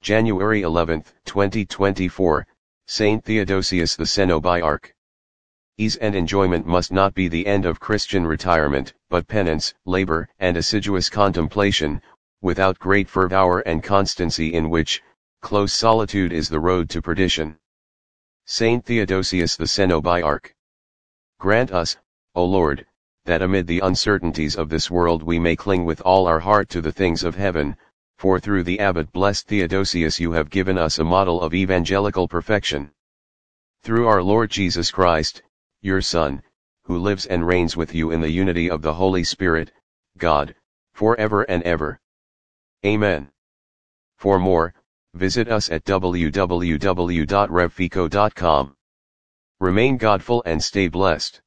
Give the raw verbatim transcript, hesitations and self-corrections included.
January eleventh, twenty twenty-four, Saint Theodosius the Cenobiarch. Ease and enjoyment must not be the end of Christian retirement, but penance, labor, and assiduous contemplation, without great fervour and constancy, in which, close solitude is the road to perdition. Saint Theodosius the Cenobiarch. Grant us, O Lord, that amid the uncertainties of this world we may cling with all our heart to the things of heaven, for through the abbot blessed Theodosius you have given us a model of evangelical perfection. Through our Lord Jesus Christ, your Son, who lives and reigns with you in the unity of the Holy Spirit, God, forever and ever. Amen. For more, visit us at w w w dot rev fico dot com. Remain godful and stay blessed.